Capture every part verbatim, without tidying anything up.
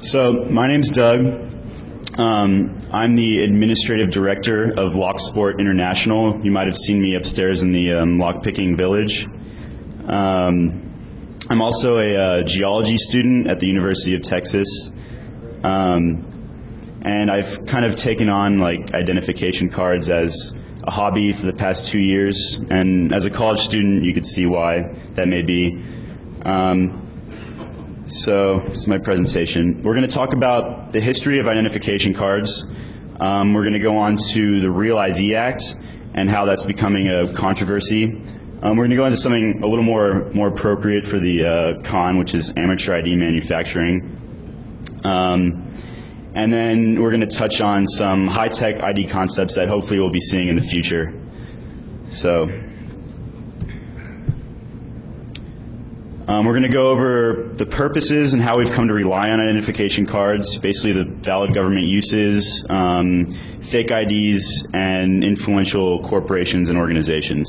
So my name's Doug. Um, I'm the administrative director of Locksport International. You might have seen me upstairs in the um, lockpicking village. Um, I'm also a uh, geology student at the University of Texas. Um, and I've kind of taken on like identification cards as a hobby for the past two years. And as a college student, you could see why that may be. Um, So this is my presentation. We're going to talk about the history of identification cards. Um, we're going to go on to the Real I D Act and how that's becoming a controversy. Um, we're going to go into something a little more more appropriate for the uh, con, which is amateur I D manufacturing. Um, and then we're going to touch on some high-tech I D concepts that hopefully we'll be seeing in the future. So. Um, we're going to go over the purposes and how we've come to rely on identification cards, basically the valid government uses, um, fake I Ds, and influential corporations and organizations.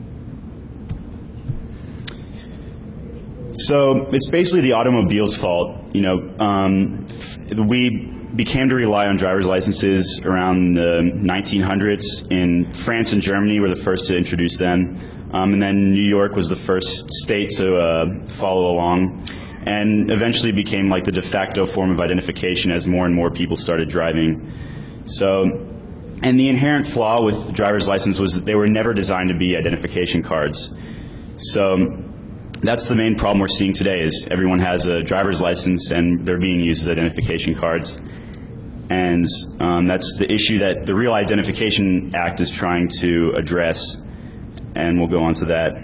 So it's basically the automobile's fault. You know, um, we became to rely on driver's licenses around the nineteen hundreds. In France and Germany were the first to introduce them. Um, and then New York was the first state to uh, follow along, and eventually became like the de facto form of identification as more and more people started driving. So, and the inherent flaw with driver's license was that they were never designed to be identification cards. So that's the main problem we're seeing today, is everyone has a driver's license and they're being used as identification cards. And um, that's the issue that the Real Identification Act is trying to address. And we'll go on to that.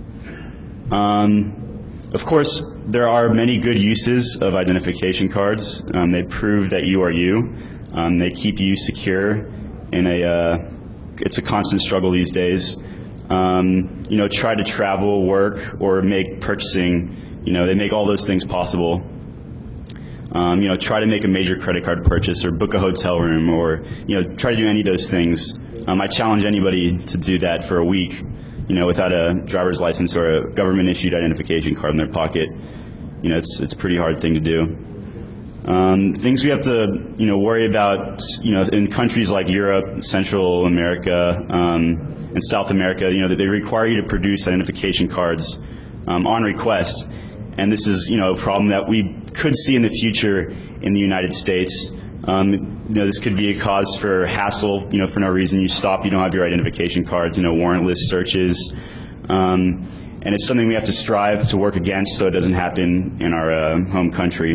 Um, of course, there are many good uses of identification cards. Um, they prove that you are you. Um, they keep you secure in a, uh, it's a constant struggle these days. Um, you know, try to travel, work, or make purchasing, you know, they make all those things possible. Um, you know, try to make a major credit card purchase or book a hotel room, or, you know, try to do any of those things. Um, I challenge anybody to do that for a week, you know, without a driver's license or a government-issued identification card in their pocket. You know, it's it's a pretty hard thing to do. Um, things we have to, you know, worry about, you know, in countries like Europe, Central America, um, and South America, you know, that they require you to produce identification cards um, on request. And this is, you know, a problem that we could see in the future in the United States. Um, you know, this could be a cause for hassle, you know, for no reason. You stop, you don't have your identification cards, you know, warrantless searches. Um, and it's something we have to strive to work against so it doesn't happen in our uh, home country.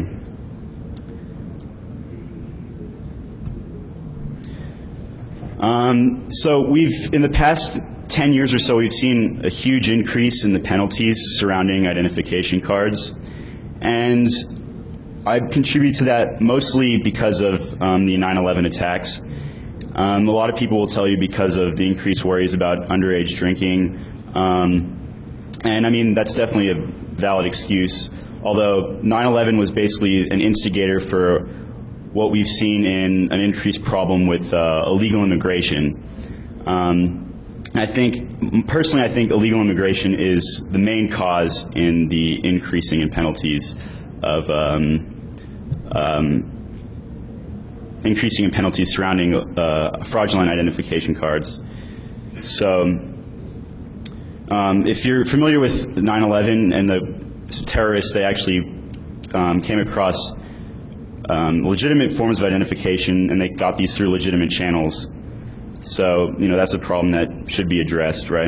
Um, so we've, in the past ten years or so, we've seen a huge increase in the penalties surrounding identification cards. And I contribute to that mostly because of um, the nine eleven attacks. Um, a lot of people will tell you because of the increased worries about underage drinking. Um, and I mean, that's definitely a valid excuse, although nine eleven was basically an instigator for what we've seen in an increased problem with uh, illegal immigration. Um, I think, personally, I think illegal immigration is the main cause in the increasing in penalties of um, um, increasing in penalties surrounding uh, fraudulent identification cards. So, um, if you're familiar with nine eleven and the terrorists, they actually um, came across um, legitimate forms of identification, and they got these through legitimate channels. So, you know, that's a problem that should be addressed, right?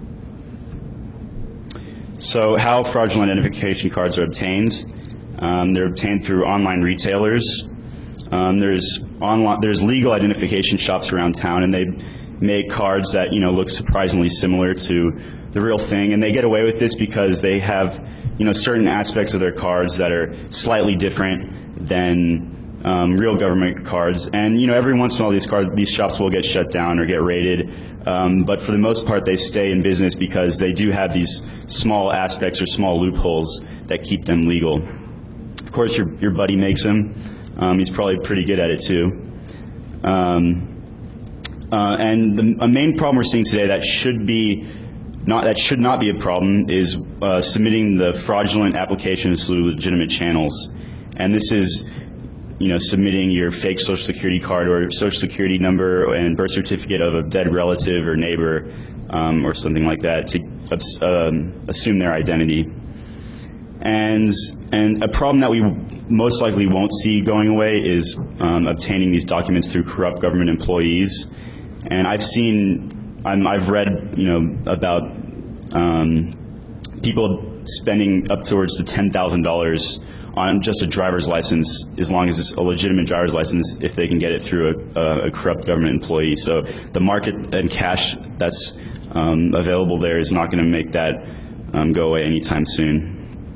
So, how fraudulent identification cards are obtained? Um, they're obtained through online retailers. Um, there's online, there's legal identification shops around town, and they make cards that, you know, look surprisingly similar to the real thing. And they get away with this because they have, you know, certain aspects of their cards that are slightly different than um, real government cards. And, you know, every once in a while these cards, these shops will get shut down or get raided. Um, but for the most part, they stay in business because they do have these small aspects or small loopholes that keep them legal. Of course, your your buddy makes them. Um, he's probably pretty good at it too. Um, uh, and the, a main problem we're seeing today that should be not that should not be a problem is uh, submitting the fraudulent applications through legitimate channels. And this is you know, submitting your fake social security card or social security number and birth certificate of a dead relative or neighbor um, or something like that to um, assume their identity. And, and a problem that we most likely won't see going away is um, obtaining these documents through corrupt government employees. And I've seen, I'm, I've read, you know, about um, people spending up towards to ten thousand dollars on just a driver's license, as long as it's a legitimate driver's license, if they can get it through a, a corrupt government employee. So the market and cash that's um, available there is not going to make that um, go away anytime soon.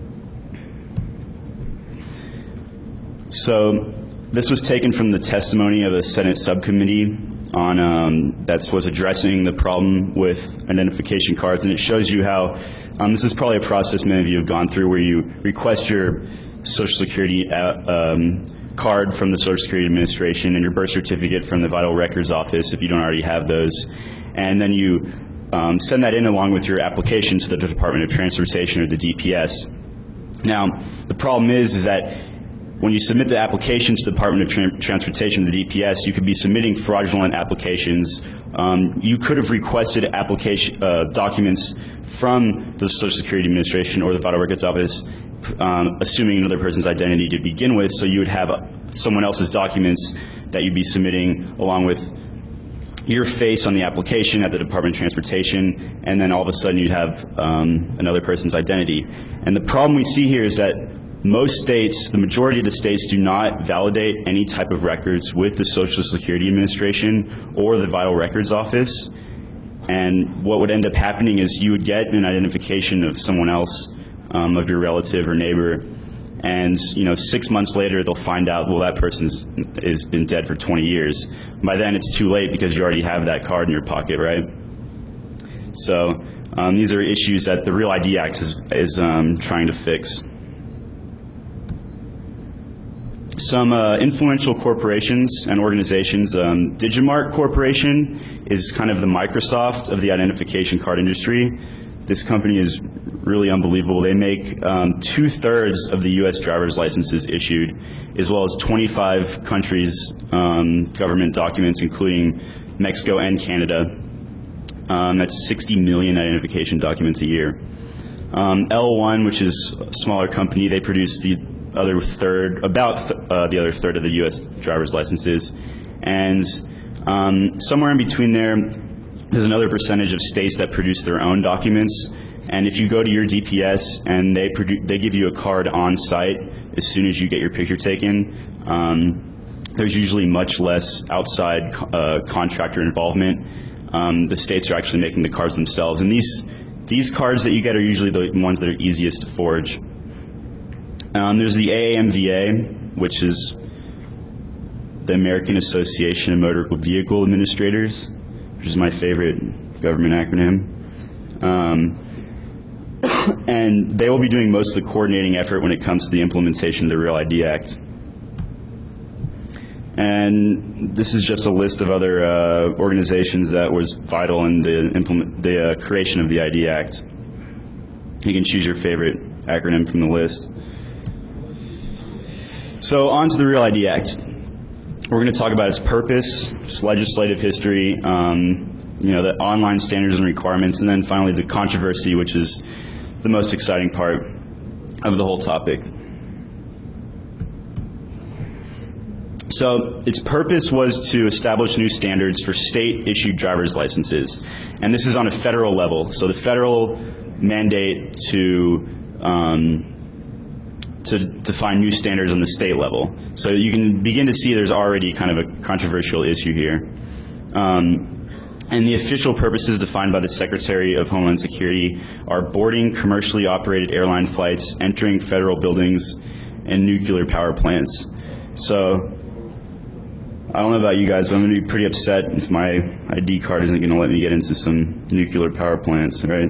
So this was taken from the testimony of a Senate subcommittee on um, that was addressing the problem with identification cards, and it shows you how um, this is probably a process many of you have gone through, where you request your Social Security uh, um, card from the Social Security Administration and your birth certificate from the Vital Records Office if you don't already have those, and then you um, send that in along with your application to the Department of Transportation or the D P S. Now, the problem is, is that when you submit the application to the Department of Tra Transportation, the D P S, you could be submitting fraudulent applications. Um, you could have requested application uh, documents from the Social Security Administration or the Vital Records Office, um, assuming another person's identity to begin with, so you would have someone else's documents that you'd be submitting along with your face on the application at the Department of Transportation, and then all of a sudden you'd have um, another person's identity. And the problem we see here is that most states, the majority of the states, do not validate any type of records with the Social Security Administration or the Vital Records Office. And what would end up happening is you would get an identification of someone else, um, of your relative or neighbor, and you know, six months later they'll find out, well, that person's has been dead for twenty years. By then it's too late because you already have that card in your pocket, right? So um, these are issues that the Real I D Act is, is um, trying to fix. Some uh, influential corporations and organizations. Um, Digimarc Corporation is kind of the Microsoft of the identification card industry. This company is really unbelievable. They make um, two-thirds of the U S driver's licenses issued, as well as twenty-five countries' um, government documents, including Mexico and Canada. Um, that's sixty million identification documents a year. Um, L one, which is a smaller company, they produce the other third, about th uh, the other third of the U S driver's licenses. And um, somewhere in between there, there's another percentage of states that produce their own documents. And if you go to your D P S and they, they give you a card on site as soon as you get your picture taken, um, there's usually much less outside uh, contractor involvement. Um, the states are actually making the cards themselves. And these, these cards that you get are usually the ones that are easiest to forge. Um, there's the A A M V A, which is the American Association of Motor Vehicle Administrators, which is my favorite government acronym. Um, and they will be doing most of the coordinating effort when it comes to the implementation of the Real I D Act. And this is just a list of other uh, organizations that was vital in the, implement the uh, creation of the I D Act. You can choose your favorite acronym from the list. So on to the Real I D Act. We're going to talk about its purpose, its legislative history, um, you know, the online standards and requirements, and then finally the controversy, which is the most exciting part of the whole topic. So its purpose was to establish new standards for state-issued driver's licenses. And this is on a federal level. So the federal mandate to um, to define new standards on the state level. So you can begin to see there's already kind of a controversial issue here. Um, and the official purposes defined by the Secretary of Homeland Security are boarding commercially operated airline flights, entering federal buildings, and nuclear power plants. So I don't know about you guys, but I'm going to be pretty upset if my I D card isn't going to let me get into some nuclear power plants, right?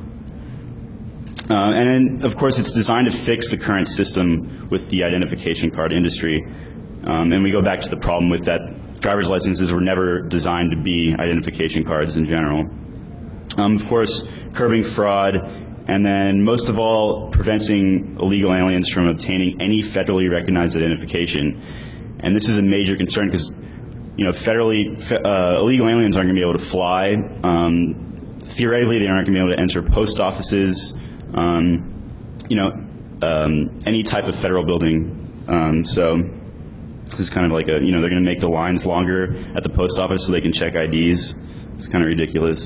Uh, and of course, it's designed to fix the current system with the identification card industry. Um, and we go back to the problem with that driver's licenses were never designed to be identification cards in general. Um, of course, curbing fraud, and then most of all, preventing illegal aliens from obtaining any federally recognized identification. And this is a major concern because, you know, federally, uh, illegal aliens aren't going to be able to fly. Um, theoretically, they aren't going to be able to enter post offices, um, you know, um, any type of federal building. Um, so this is kind of like a, you know, they're going to make the lines longer at the post office so they can check I Ds. It's kind of ridiculous.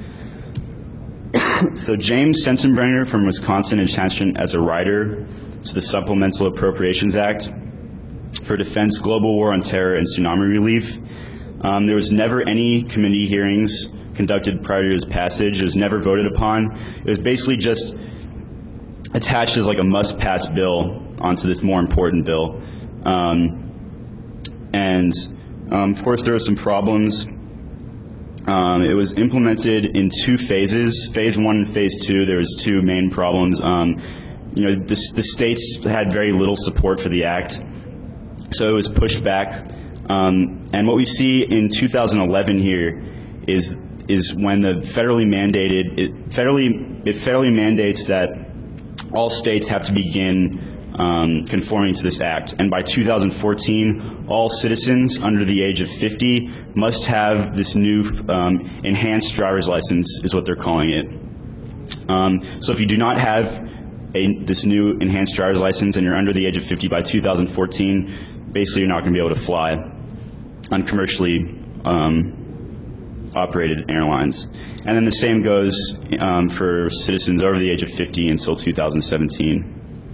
So James Sensenbrenner from Wisconsin is championed as a writer to the Supplemental Appropriations Act for Defense, Global War on Terror, and Tsunami Relief. Um, there was never any committee hearings conducted prior to his passage. It was never voted upon. It was basically just attached as like a must-pass bill onto this more important bill. Um, and um, of course there were some problems. Um, it was implemented in two phases, phase one and phase two. There was two main problems. Um, you know, the, the states had very little support for the act, so it was pushed back. Um, and what we see in two thousand eleven here is is when the federally mandated, it federally it federally mandates that all states have to begin Um, conforming to this act, and by two thousand fourteen, all citizens under the age of fifty must have this new um, enhanced driver's license, is what they're calling it. Um, so if you do not have a, this new enhanced driver's license and you're under the age of fifty by two thousand fourteen, basically you're not going to be able to fly on commercially um, operated airlines. And then the same goes um, for citizens over the age of fifty until two thousand seventeen.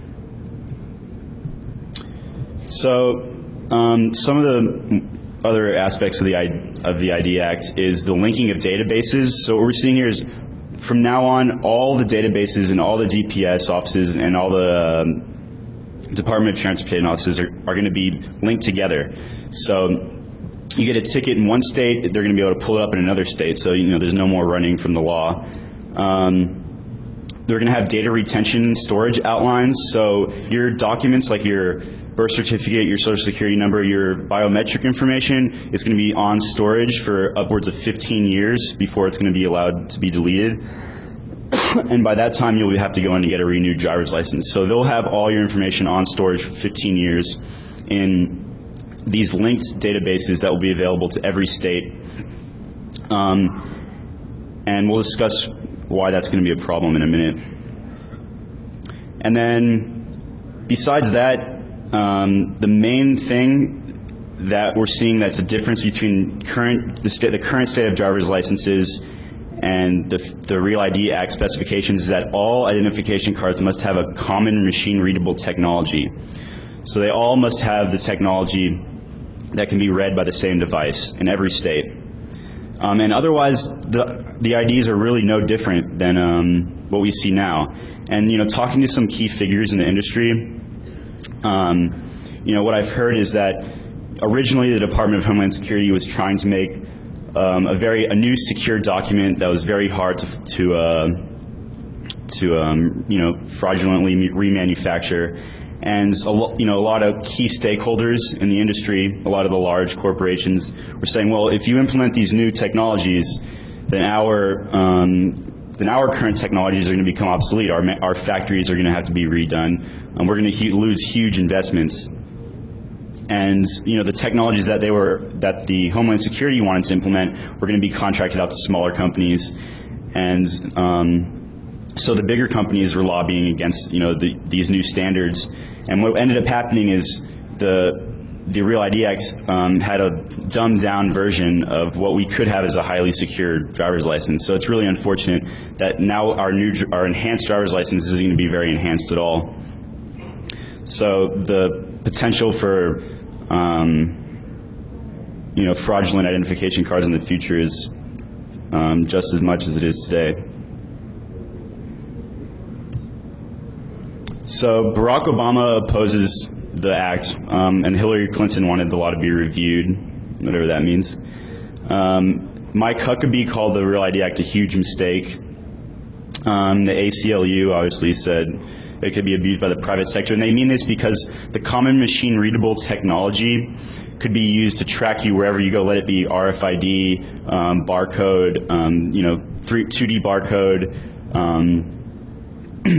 So um, some of the other aspects of the I, of the I D Act is the linking of databases. So what we're seeing here is from now on, all the databases and all the D P S offices and all the um, Department of Transportation offices are, are going to be linked together. So you get a ticket in one state, they're going to be able to pull it up in another state. So, you know, there's no more running from the law. Um, they're going to have data retention and storage outlines. So your documents like your birth certificate, your social security number, your biometric information is going to be on storage for upwards of fifteen years before it's going to be allowed to be deleted. And by that time, you'll have to go in to get a renewed driver's license. So they'll have all your information on storage for fifteen years in these linked databases that will be available to every state. Um, and we'll discuss why that's going to be a problem in a minute. And then besides that, Um, the main thing that we're seeing that's a difference between current the, sta the current state of driver's licenses and the, the Real I D Act specifications is that all identification cards must have a common machine-readable technology. So they all must have the technology that can be read by the same device in every state. Um, and otherwise, the, the I Ds are really no different than um, what we see now. And, you know, talking to some key figures in the industry, Um, you know, what I've heard is that originally the Department of Homeland Security was trying to make um, a very a new secure document that was very hard to to uh, to um, you know fraudulently remanufacture, and a lo you know a lot of key stakeholders in the industry, a lot of the large corporations were saying, well, if you implement these new technologies, then our um, then our current technologies are going to become obsolete. Our, our factories are going to have to be redone. Um, we're going to hu lose huge investments. And, you know, the technologies that they were, that the Homeland Security wanted to implement were going to be contracted out to smaller companies. And um, so the bigger companies were lobbying against, you know, the, these new standards. And what ended up happening is the the Real I D Act um, had a dumbed down version of what we could have as a highly secure driver's license. So it's really unfortunate that now our new our enhanced driver's license isn't going to be very enhanced at all. So the potential for um, you know fraudulent identification cards in the future is um, just as much as it is today. So Barack Obama opposes the act, um, and Hillary Clinton wanted the law to be reviewed, whatever that means. Um, Mike Huckabee called the Real I D Act a huge mistake. Um, the A C L U obviously said it could be abused by the private sector, and they mean this because the common machine-readable technology could be used to track you wherever you go, let it be R F I D, um, barcode, um, you know, two D barcode, um,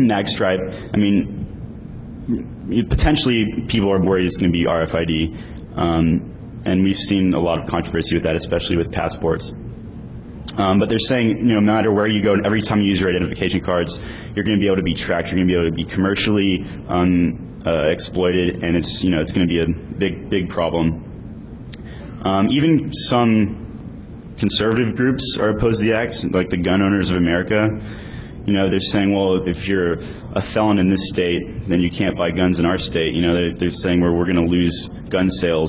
magstripe. I mean, potentially people are worried it's going to be R F I D. Um, and we've seen a lot of controversy with that, especially with passports. Um, but they're saying, you know, no matter where you go, and every time you use your identification cards, you're going to be able to be tracked. You're going to be able to be commercially um, uh, exploited, and it's, you know, it's going to be a big, big problem. Um, even some conservative groups are opposed to the act, like the Gun Owners of America. You know, they're saying, well, if you're a felon in this state, then you can't buy guns in our state. You know, they're, they're saying, well, we're going to lose gun sales.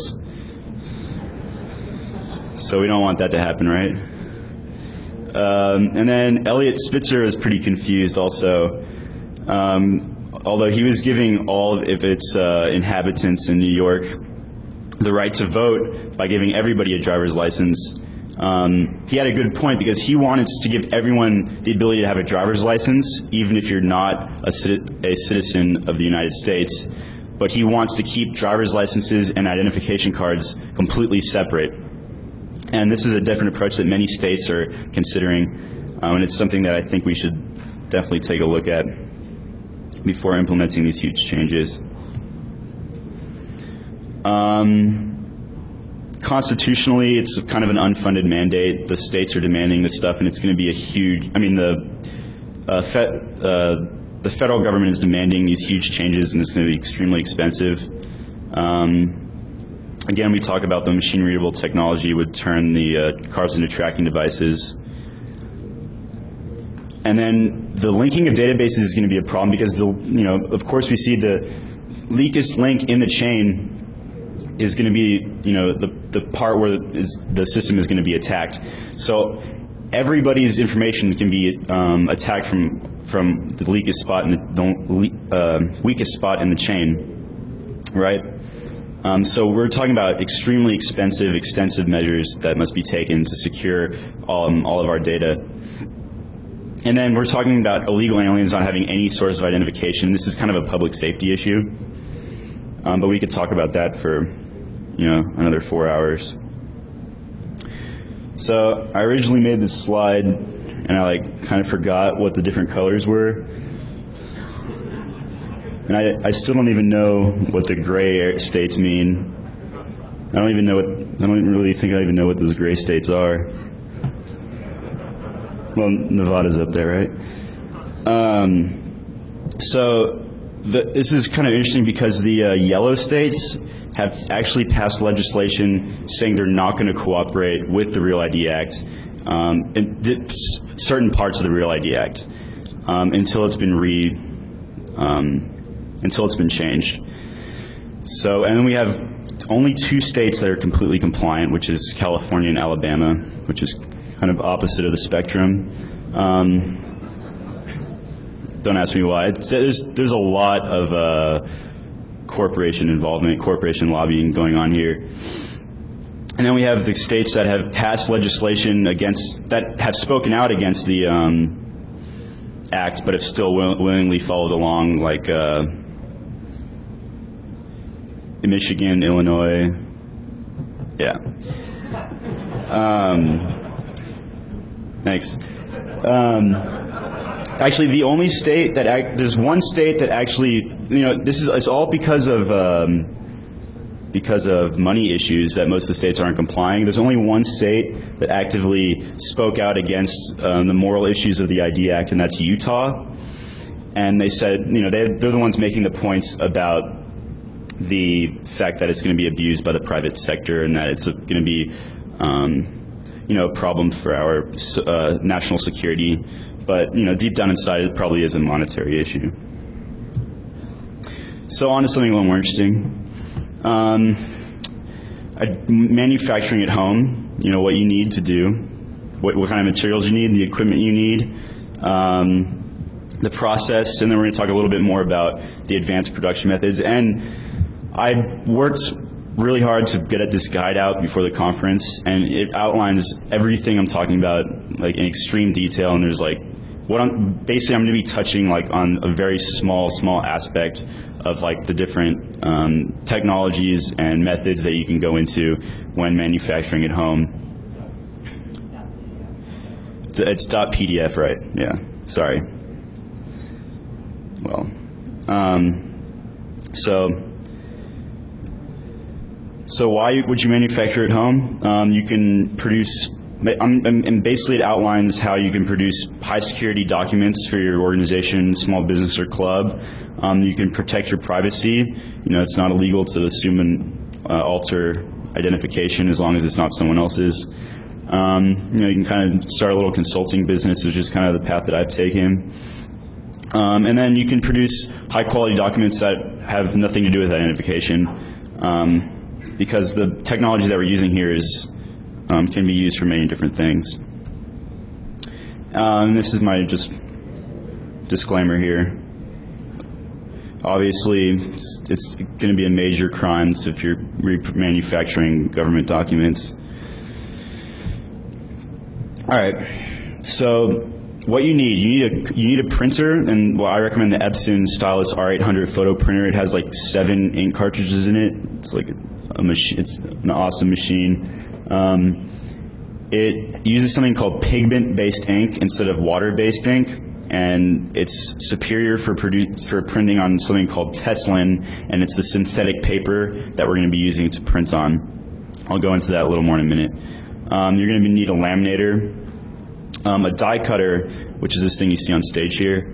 So we don't want that to happen, right? Um, and then Eliot Spitzer is pretty confused also. Um, although he was giving all of its uh, inhabitants in New York the right to vote by giving everybody a driver's license. Um, he had a good point, because he wanted to give everyone the ability to have a driver's license, even if you're not a, a citizen of the United States. But he wants to keep driver's licenses and identification cards completely separate. And this is a different approach that many states are considering, um, and it's something that I think we should definitely take a look at before implementing these huge changes. Um, constitutionally, it's kind of an unfunded mandate. The states are demanding this stuff, and it's going to be a huge, I mean, the, uh, fe uh, the federal government is demanding these huge changes, and it's going to be extremely expensive. Um, Again, we talk about the machine-readable technology would turn the uh, cars into tracking devices. And then the linking of databases is going to be a problem, because, the, you know, of course, we see the weakest link in the chain is going to be, you know, the, the part where is, the system is going to be attacked. So everybody's information can be um, attacked from from the weakest spot in the, the uh, weakest spot in the chain, right? Um, so we're talking about extremely expensive, extensive measures that must be taken to secure um, all of our data. And then we're talking about illegal aliens not having any source of identification. This is kind of a public safety issue, um, but we could talk about that for, you know, another four hours. So I originally made this slide, and I like kind of forgot what the different colors were. And I, I still don't even know what the gray states mean. I don't even know what, I don't really think I even know what those gray states are. Well, Nevada's up there, right? Um, so the, this is kind of interesting, because the uh, yellow states have actually passed legislation saying they're not going to cooperate with the Real I D Act, um, and certain parts of the Real I D Act, um, until it's been re... Um, until it's been changed. So, and then we have only two states that are completely compliant, which is California and Alabama, which is kind of opposite of the spectrum. Um, don't ask me why. It's, there's, there's a lot of uh, corporation involvement, corporation lobbying going on here. And then we have the states that have passed legislation against, that have spoken out against the um, act, but have still will, willingly followed along, like uh, Michigan, Illinois, yeah. Um, thanks. Um, actually, the only state that act, there's one state that actually, you know, this is it's all because of um, because of money issues that most of the states aren't complying. There's only one state that actively spoke out against um, the moral issues of the I D Act, and that's Utah. And they said, you know, they, they're the ones making the points about the fact that it's going to be abused by the private sector, and that it's going to be, um, you know, a problem for our uh, national security. But, you know, deep down inside, it probably is a monetary issue. So on to something a little more interesting. Um, manufacturing at home, you know, what you need to do, what, what kind of materials you need, the equipment you need, um, the process, and then we're going to talk a little bit more about the advanced production methods. And I worked really hard to get this guide out before the conference, and it outlines everything I'm talking about, like in extreme detail. And there's like, what I'm basically I'm going to be touching like on a very small, small aspect of like the different um, technologies and methods that you can go into when manufacturing at home. It's .pdf, right? Yeah. Sorry. Well, um, so. So why would you manufacture at home? Um, you can produce, um, and basically it outlines how you can produce high security documents for your organization, small business, or club. Um, you can protect your privacy. You know, it's not illegal to assume and uh, alter identification as long as it's not someone else's. Um, you know, you can kind of start a little consulting business, which is kind of the path that I've taken. Um, and then you can produce high quality documents that have nothing to do with identification. Um, because the technology that we're using here is um, can be used for many different things. Um, this is my just disclaimer here. Obviously, it's, it's going to be a major crime if you're remanufacturing government documents. All right, so what you need, you need a you need a printer, and well, I recommend the Epson Stylus R eight hundred photo printer. It has like seven ink cartridges in it. It's like a machine. It's an awesome machine. Um, it uses something called pigment-based ink instead of water-based ink, and it's superior for produ- for printing on something called Teslin, and it's the synthetic paper that we're going to be using to print on. I'll go into that a little more in a minute. Um, you're going to need a laminator, um, a die cutter, which is this thing you see on stage here,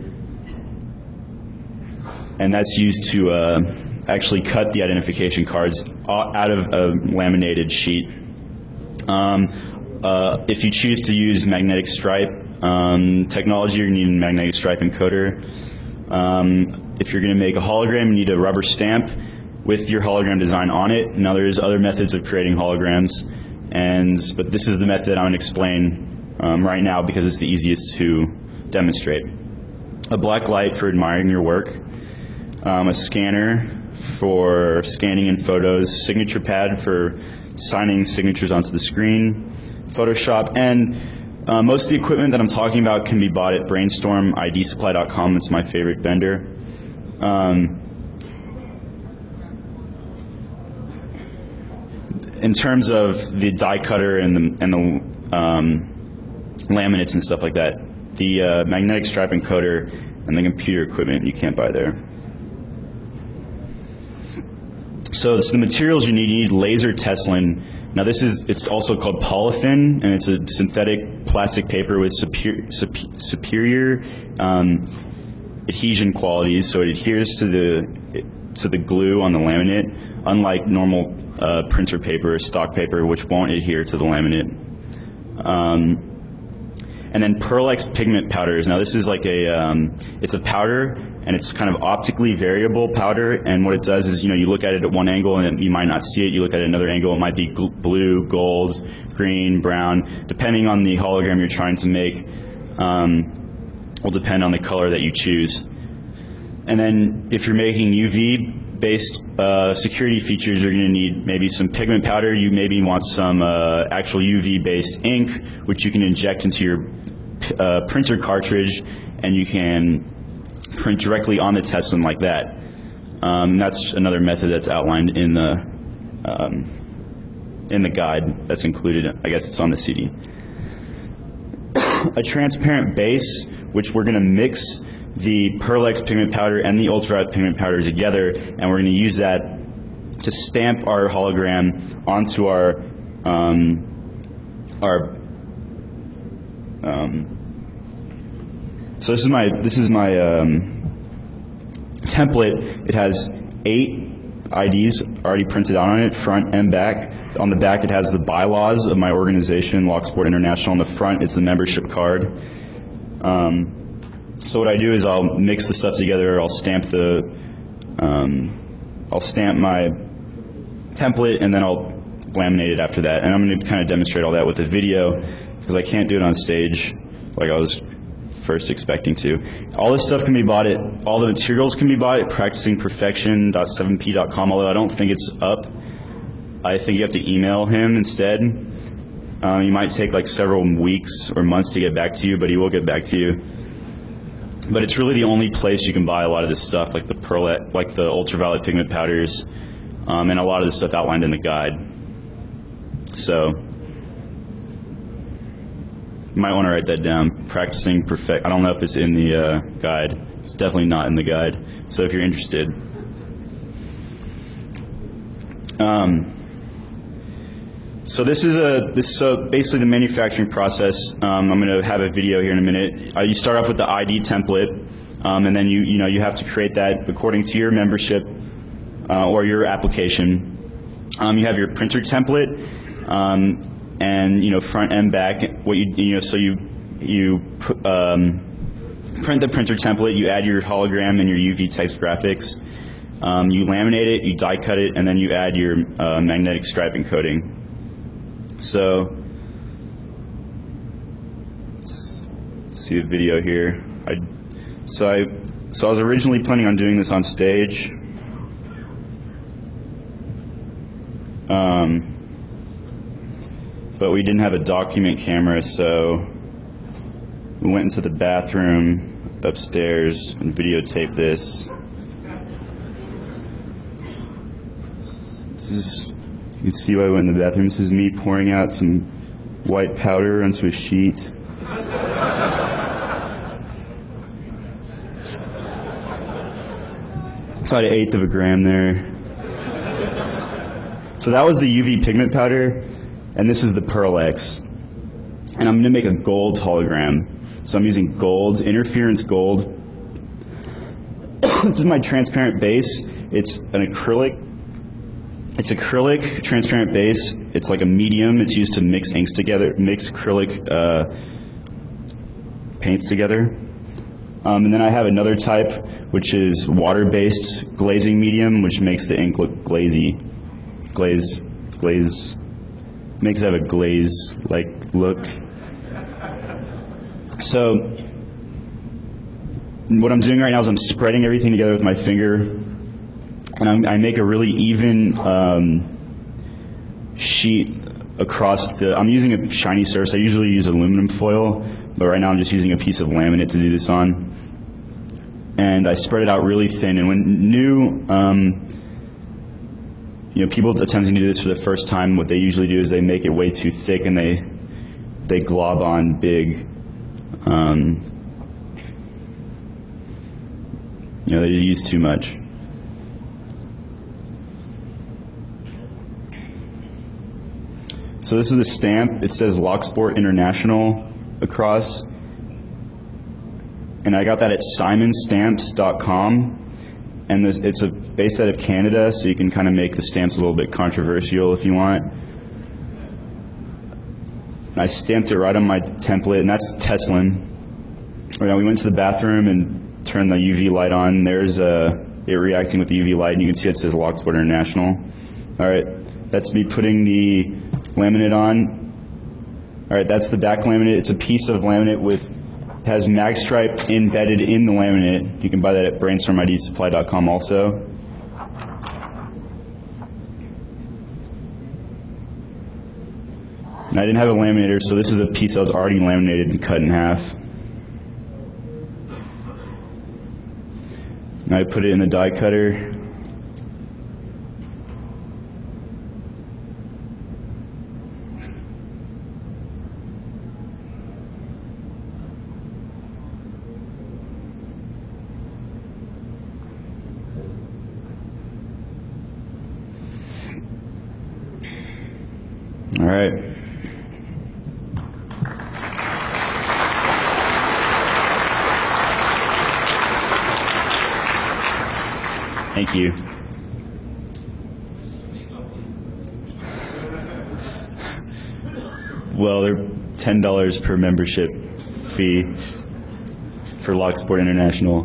and that's used to uh, actually cut the identification cards out of a laminated sheet. Um, uh, if you choose to use magnetic stripe um, technology, you're going to need a magnetic stripe encoder. Um, if you're going to make a hologram, you need a rubber stamp with your hologram design on it. Now, there's other methods of creating holograms, and but this is the method I'm going to explain um, right now because it's the easiest to demonstrate. A black light for admiring your work, um, a scanner for scanning in photos, signature pad for signing signatures onto the screen, Photoshop, and uh, most of the equipment that I'm talking about can be bought at brainstorm I D supply dot com. It's my favorite vendor. Um, in terms of the die cutter and the, and the um, laminates and stuff like that, the uh, magnetic stripe encoder and the computer equipment you can't buy there. So it's the materials you need. You need laser Teslin. Now this is, it's also called polythene, and it's a synthetic plastic paper with superior, superior um, adhesion qualities, so it adheres to the to the glue on the laminate, unlike normal uh, printer paper or stock paper, which won't adhere to the laminate. Um, and then Pearl-X pigment powders. Now this is like a, um, it's a powder, and it's kind of optically variable powder, and what it does is, you know, you look at it at one angle and you might not see it, you look at it at another angle, it might be blue, gold, green, brown, depending on the hologram you're trying to make, um, will depend on the color that you choose. And then if you're making U V-based uh, security features, you're going to need maybe some pigment powder, you maybe want some uh, actual U V-based ink, which you can inject into your uh, printer cartridge, and you can print directly on the Teslin like that. Um, that's another method that's outlined in the um, in the guide that's included. I guess it's on the C D. A transparent base, which we're going to mix the Pearl-X pigment powder and the ultraviolet pigment powder together, and we're going to use that to stamp our hologram onto our um, our um, so this is my this is my um, template. It has eight I Ds already printed out on it, front and back. On the back, it has the bylaws of my organization, Locksport International. On the front, it's the membership card. Um, so what I do is I'll mix the stuff together. I'll stamp the um, I'll stamp my template, and then I'll laminate it after that. And I'm going to kind of demonstrate all that with a video because I can't do it on stage like I was first expecting to. All this stuff can be bought at, all the materials can be bought at practicing perfection dot seven p dot com, although I don't think it's up. I think you have to email him instead. Uh, you might take like several weeks or months to get back to you, but he will get back to you. But it's really the only place you can buy a lot of this stuff, like the pearl, like the ultraviolet pigment powders, um, and a lot of the stuff outlined in the guide. So you might want to write that down. Practicing perfect. I don't know if it's in the uh, guide. It's definitely not in the guide. So if you're interested. Um, So this is a this so basically the manufacturing process. Um, I'm going to have a video here in a minute. Uh, you start off with the I D template, um, and then you you know you have to create that according to your membership uh, or your application. Um, you have your printer template, um, and you know front and back. What you you know so you you um, print the printer template. You add your hologram and your U V text graphics. Um, you laminate it, you die cut it, and then you add your uh, magnetic stripe encoding. So, let's see a video here. I, so I, so I was originally planning on doing this on stage. Um, but we didn't have a document camera, so we went into the bathroom upstairs and videotaped this. This is. You can see why I went in the bathroom. This is me pouring out some white powder onto a sheet. About an eighth of a gram there. So that was the U V pigment powder, and this is the Pearl X. And I'm going to make a gold hologram. So I'm using gold, interference gold. This is my transparent base. It's an acrylic. It's acrylic transparent base. It's like a medium. It's used to mix inks together, mix acrylic uh, paints together. Um, and then I have another type, which is water-based glazing medium, which makes the ink look glazy. Glaze, glaze, makes it have a glaze-like look. So what I'm doing right now is I'm spreading everything together with my finger. And I'm, I make a really even um, sheet across the, I'm using a shiny surface. I usually use aluminum foil, but right now I'm just using a piece of laminate to do this on. And I spread it out really thin. And when new, um, you know, people attempting to do this for the first time, what they usually do is they make it way too thick and they, they glob on big, um, you know, they use too much. So this is a stamp. It says Locksport International across. And I got that at simon stamps dot com. And this, it's a, based out of Canada, so you can kind of make the stamps a little bit controversial if you want. And I stamped it right on my template, and that's Teslin. Right now we went to the bathroom and turned the U V light on. There's uh, it reacting with the U V light, and you can see it says Locksport International. All right, that's me putting the laminate on. All right, that's the back laminate. It's a piece of laminate with has mag stripe embedded in the laminate. You can buy that at brainstorm I D supply dot com also. And I didn't have a laminator, so this is a piece that was already laminated and cut in half. And I put it in the die cutter. All right. Thank you. Well, they're ten dollars per membership fee for Locksport International.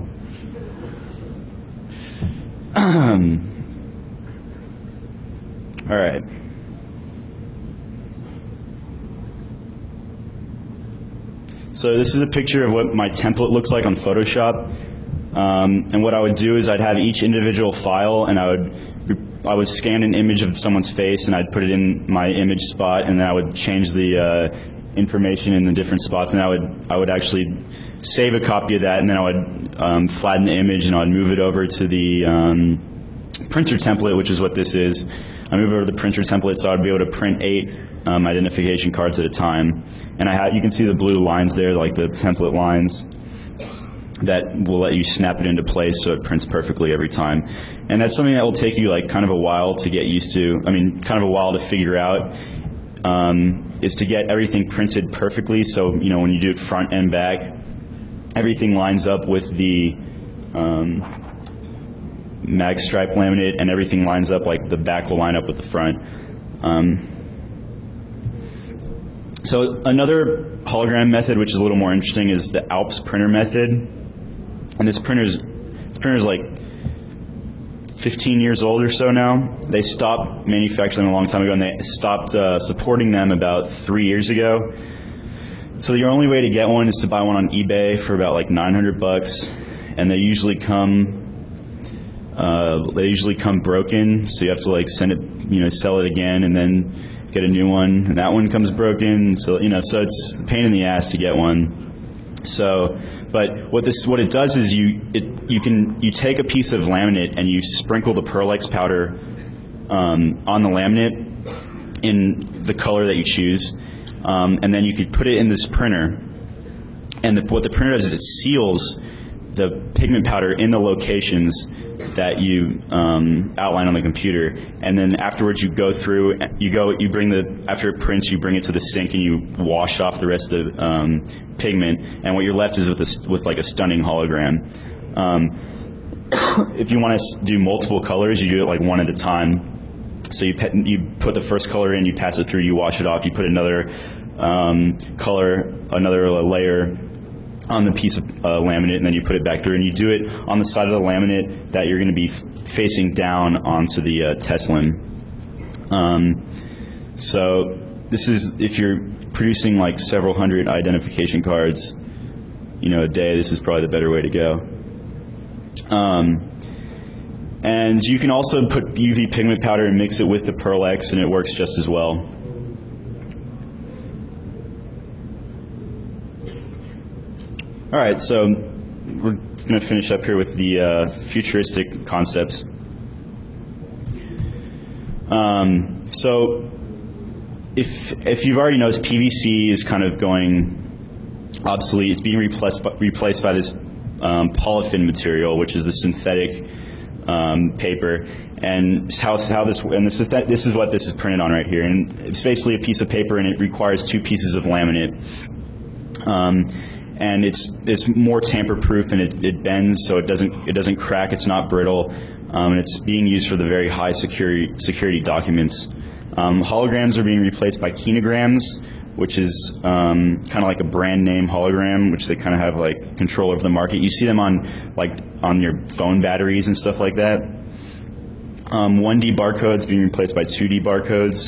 All right. So this is a picture of what my template looks like on Photoshop. Um, and what I would do is I'd have each individual file, and I would I would scan an image of someone's face, and I'd put it in my image spot, and then I would change the uh, information in the different spots, and I would I would actually save a copy of that, and then I would um, flatten the image, and I would move it over to the um, printer template, which is what this is. I move over to the printer template, so I'd be able to print eight um, identification cards at a time. And I have, you can see the blue lines there, like the template lines, that will let you snap it into place so it prints perfectly every time. And that's something that will take you like kind of a while to get used to. I mean, kind of a while to figure out. um, is to get everything printed perfectly. So, you know, when you do it front and back, everything lines up with the um, mag stripe laminate, and everything lines up like the back will line up with the front. Um, so another hologram method, which is a little more interesting, is the Alps printer method. And this printer's this printer's like fifteen years old or so now. They stopped manufacturing a long time ago, and they stopped uh, supporting them about three years ago. So your only way to get one is to buy one on eBay for about like nine hundred bucks, and they usually come uh, they usually come broken. So you have to like send it, you know, sell it again, and then get a new one, and that one comes broken. So you know, so it's a pain in the ass to get one. So, but what this what it does is you it you can you take a piece of laminate and you sprinkle the Pearl-Ex powder um, on the laminate in the color that you choose, um, and then you could put it in this printer. And the, what the printer does is it seals the pigment powder in the locations that you um, outline on the computer, and then afterwards you go through, you go, you bring the, after it prints, you bring it to the sink and you wash off the rest of the um, pigment, and what you're left is with a, with like a stunning hologram. Um, if you want to do multiple colors, you do it like one at a time. So you pe you put the first color in, you pass it through, you wash it off, you put another um, color, another layer on the piece of uh, laminate, and then you put it back through, and you do it on the side of the laminate that you're going to be facing down onto the uh, Teslin. Um, so this is, if you're producing like several hundred identification cards, you know, a day, this is probably the better way to go. Um, and you can also put U V pigment powder and mix it with the Pearl-Ex, and it works just as well. All right, so we're going to finish up here with the uh, futuristic concepts. Um, so, if if you've already noticed, P V C is kind of going obsolete. It's being replaced by, replaced by this um, polyfin material, which is the synthetic um, paper. And how how this and this is that, this is what this is printed on right here. And it's basically a piece of paper, and it requires two pieces of laminate. Um, and it's it's more tamper-proof, and it, it bends, so it doesn't it doesn't crack. It's not brittle, um, and it's being used for the very high security security documents. Um, holograms are being replaced by kinograms, which is um, kind of like a brand name hologram, which they kind of have like control over the market. You see them on like on your phone batteries and stuff like that. Um, one D barcodes being replaced by two D barcodes.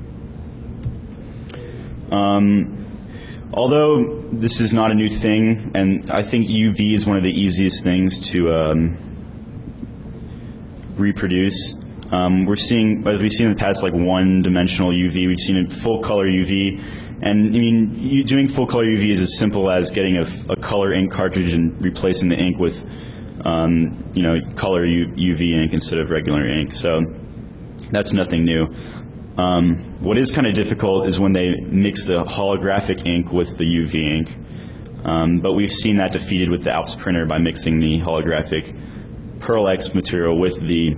Um, Although this is not a new thing, and I think U V is one of the easiest things to um, reproduce. Um, we're seeing, as we've seen in the past, like one-dimensional U V. We've seen it full-color U V, and I mean, you, doing full-color U V is as simple as getting a, a color ink cartridge and replacing the ink with, um, you know, color U, UV ink instead of regular ink. So that's nothing new. Um, what is kind of difficult is when they mix the holographic ink with the U V ink, um, but we've seen that defeated with the Alps printer by mixing the holographic Pearl-Ex material with the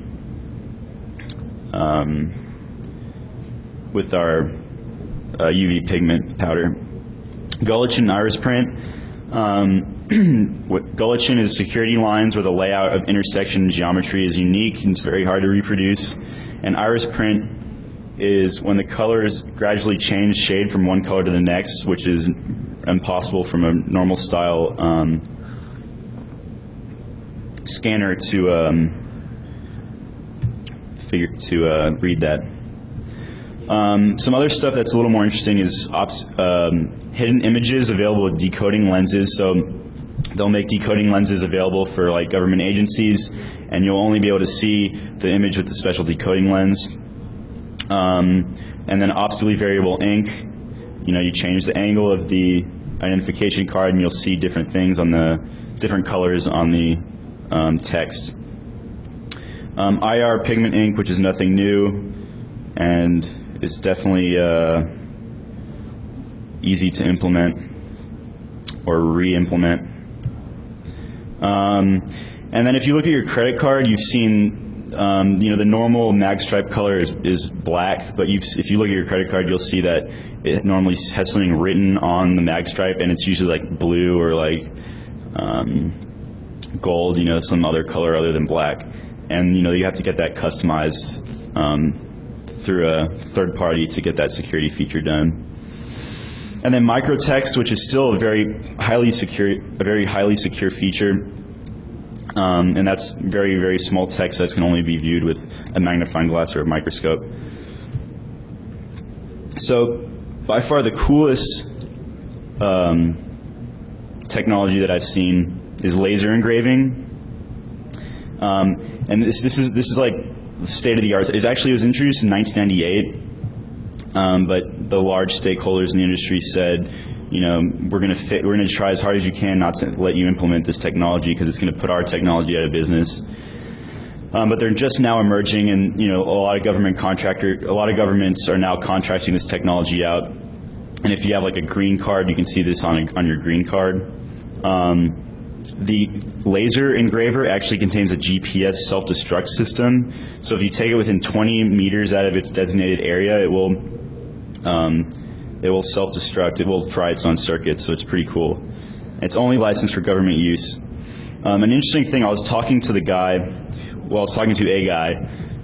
um, with our uh, U V pigment powder. Gullitschen iris print. Um, what Gullitschen is security lines where the layout of intersection geometry is unique and it's very hard to reproduce. And iris print is when the colors gradually change shade from one color to the next, which is impossible from a normal style um, scanner to um, figure to uh, read that. Um, some other stuff that's a little more interesting is ops, um, hidden images available with decoding lenses. So they'll make decoding lenses available for like government agencies, and you'll only be able to see the image with the special decoding lens. Um, and then optically variable ink. You know, you change the angle of the identification card, and you'll see different things on the different colors on the um, text. Um, I R pigment ink, which is nothing new, and it's definitely uh, easy to implement or re-implement. Um, and then if you look at your credit card, you've seen um, you know, the normal mag stripe color is, is black, but you've, if you look at your credit card, you'll see that it normally has something written on the mag stripe, and it's usually like blue or like um, gold, you know, some other color other than black. And, you know, you have to get that customized um, through a third party to get that security feature done. And then microtext, which is still a very highly secure, a very highly secure feature. Um, and that's very, very small text that can only be viewed with a magnifying glass or a microscope. So by far the coolest um, technology that I've seen is laser engraving. Um, and this, this is this is like state of the art. It actually was introduced in nineteen ninety-eight, um, but the large stakeholders in the industry said, you know, we're going to fit, we're going to try as hard as you can not to let you implement this technology because it's going to put our technology out of business. Um, but they're just now emerging, and you know, a lot of government contractor, a lot of governments are now contracting this technology out. And if you have like a green card, you can see this on a, on your green card. Um, the laser engraver actually contains a G P S self-destruct system. So if you take it within twenty meters out of its designated area, it will um, it will self-destruct. It will fry its own circuits. So it's pretty cool. It's only licensed for government use. Um, an interesting thing, I was talking to the guy. Well, I was talking to a guy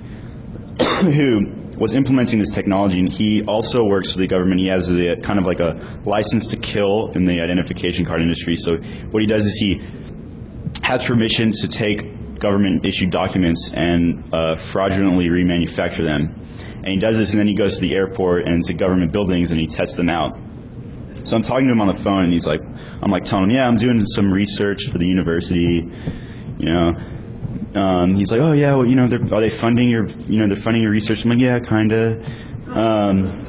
who was implementing this technology, and he also works for the government. He has a kind of like a license to kill in the identification card industry. So what he does is he has permission to take government-issued documents and uh, fraudulently remanufacture them. And he does this, and then he goes to the airport and to government buildings, and he tests them out. So I'm talking to him on the phone, and he's like, I'm like telling him, yeah, I'm doing some research for the university, you know. Um, he's like, oh yeah, well, you know, they're, are they funding your, you know, they're funding your research? I'm like, yeah, kinda. Um,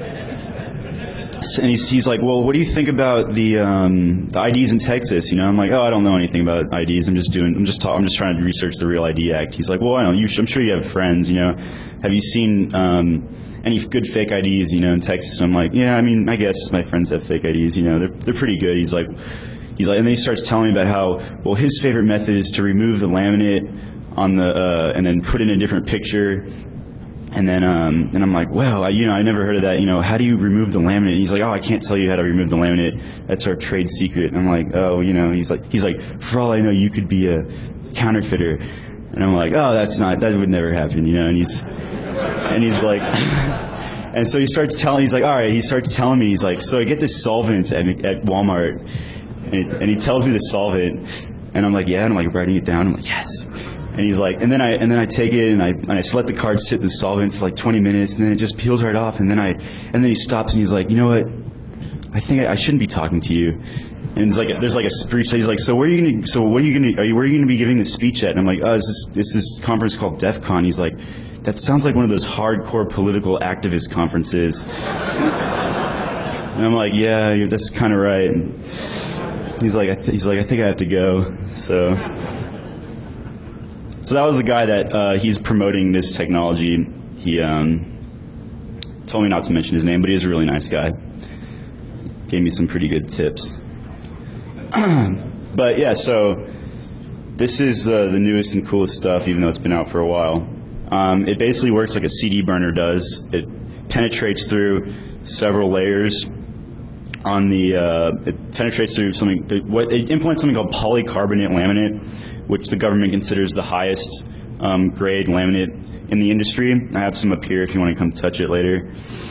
and he's, he's like, well, what do you think about the um, the I Ds in Texas? You know, I'm like, oh, I don't know anything about I Ds. I'm just doing, I'm just, ta- I'm just trying to research the Real I D Act. He's like, well, I don't know. You, I'm sure you have friends. You know, have you seen um, any good fake I Ds? You know, in Texas? I'm like, yeah, I mean, I guess my friends have fake I Ds. You know, they're they're pretty good. He's like. He's like, and then he starts telling me about how, well, his favorite method is to remove the laminate on the, uh, and then put in a different picture. And then, um, and I'm like, well, I, you know, I never heard of that. You know, how do you remove the laminate? And he's like, oh, I can't tell you how to remove the laminate. That's our trade secret. And I'm like, oh, you know, he's like, he's like, for all I know, you could be a counterfeiter. And I'm like, oh, that's not, that would never happen, you know. And he's, and he's like. And so he starts telling, he's like, all right, he starts telling me, he's like, so I get this solvent at, at Walmart. And, it, and he tells me to solve it, and I'm like, yeah, and I'm like writing it down. I'm like, yes. And he's like, and then I and then I take it and I and I just let the card sit in the solvent for like twenty minutes, and then it just peels right off. And then I and then he stops and he's like, you know what? I think I, I shouldn't be talking to you. And it's like there's like a speech. He's like, so where are you gonna? So what are you gonna? Are you where are you gonna be giving the speech at? And I'm like, oh, this is this is conference called DEF CON. He's like, that sounds like one of those hardcore political activist conferences. And I'm like, yeah, you're, that's kind of right. And, He's like, I th- he's like, I think I have to go. So, so that was the guy that uh, he's promoting this technology. He um, told me not to mention his name, but he is a really nice guy. Gave me some pretty good tips. But yeah, so this is uh, the newest and coolest stuff, even though it's been out for a while. Um, it basically works like a C D burner does. It penetrates through several layers. On the, uh, it penetrates through something, it, what, it implements something called polycarbonate laminate, which the government considers the highest um, grade laminate in the industry. I have some up here if you want to come touch it later.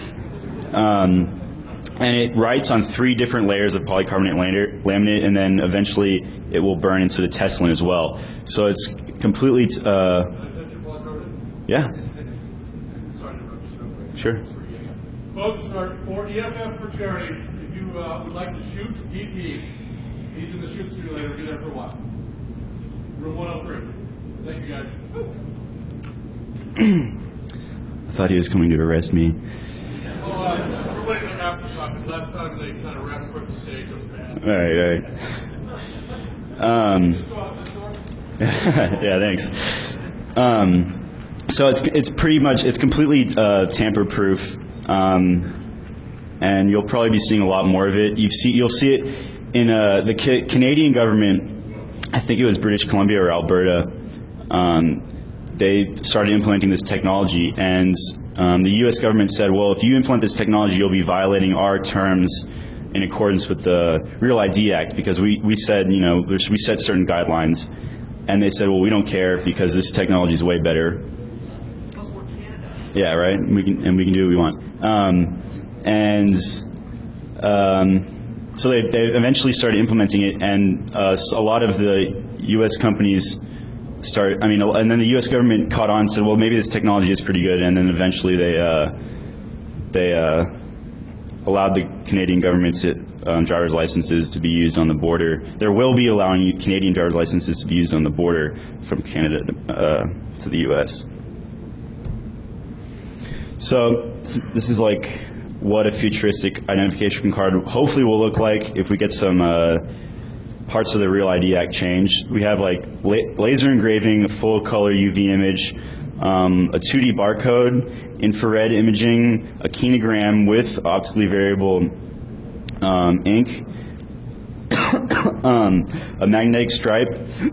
Um, and it writes on three different layers of polycarbonate laminate, and then eventually it will burn into the Tesla as well. So it's completely, uh, yeah. Sure. Folks, for E F F for charity. Uh, would like to shoot, D P. He's in the shoot simulator. Be there for a while. Room one oh three. Thank you, guys. I thought he was coming to arrest me. Well, uh, we're waiting on aftershock, because last time they kind of wrapped up the stage of the band. All right, all right. Um, yeah, thanks. Um, so it's it's pretty much, it's completely uh, tamper-proof. Um, and you'll probably be seeing a lot more of it. You see, you'll see it in uh, the ca- Canadian government. I think it was British Columbia or Alberta. Um, they started implementing this technology, and um, the U S government said, well, if you implement this technology, you'll be violating our terms in accordance with the Real I D Act, because we, we said, you know, there's, we set certain guidelines, and they said, well, we don't care because this technology is way better. Yeah, right. We can, and we can do what we want. Um, and um, so they, they eventually started implementing it, and uh, a lot of the U S companies start. I mean, and then the U S government caught on and said, well, maybe this technology is pretty good, and then eventually they uh, they uh, allowed the Canadian government to, um, driver's licenses to be used on the border. There will be allowing Canadian driver's licenses to be used on the border from Canada uh, to the U S So this is like what a futuristic identification card hopefully will look like if we get some uh, parts of the Real I D Act changed. We have like la laser engraving, a full color U V image, um, a two D barcode, infrared imaging, a kinogram with optically variable um, ink, um, a magnetic stripe,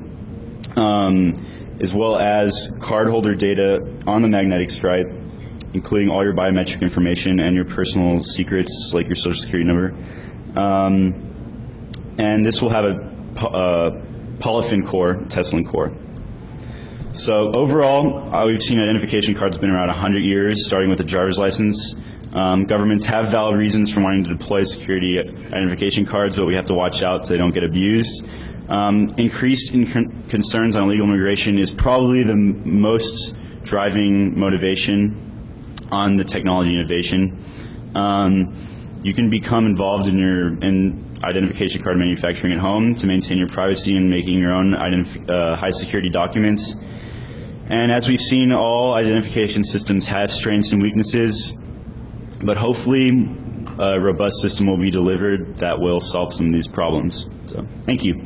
um, as well as cardholder data on the magnetic stripe, including all your biometric information and your personal secrets like your social security number. Um, and this will have a, a polyfin core, Teslin core. So overall, uh, we've seen identification cards have been around one hundred years, starting with the driver's license. Um, governments have valid reasons for wanting to deploy security identification cards, but we have to watch out so they don't get abused. Um, increased in con concerns on illegal immigration is probably the m most driving motivation on the technology innovation. Um, you can become involved in your in identification card manufacturing at home to maintain your privacy and making your own uh, high security documents. And as we've seen, all identification systems have strengths and weaknesses, but hopefully a robust system will be delivered that will solve some of these problems. So, thank you.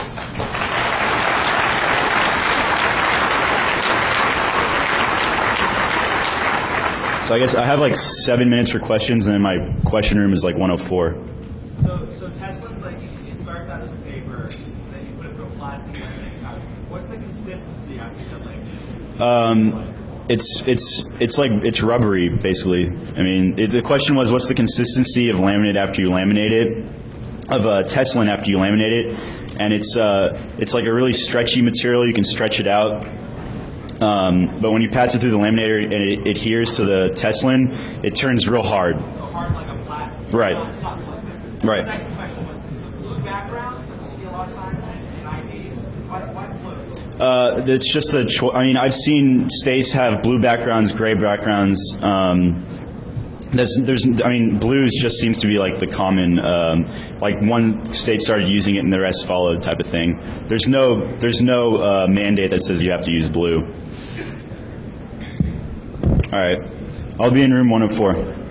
So I guess I have like seven minutes for questions, and then my question room is like one oh four. So, so Tesla's like, it starts out as a paper, then you put it through a plastic, and what's the consistency after you like this? Um, it's it's it's like it's rubbery basically. I mean, it, the question was, what's the consistency of laminate after you laminate it, of uh, Teslin after you laminate it, and it's uh, it's like a really stretchy material. You can stretch it out. Um, but when you pass it through the laminator and it adheres to the Teslin, it turns real hard. So hard like a plastic. Right. Right. The second question was, blue background, you see a lot of times in I Ds, why, why blue? Uh, it's just a choice. I mean, I've seen states have blue backgrounds, gray backgrounds. Um, there's, there's, I mean, blues just seems to be like the common, um, like one state started using it and the rest followed type of thing. There's no, there's no uh, mandate that says you have to use blue. All right, I'll be in room one oh four.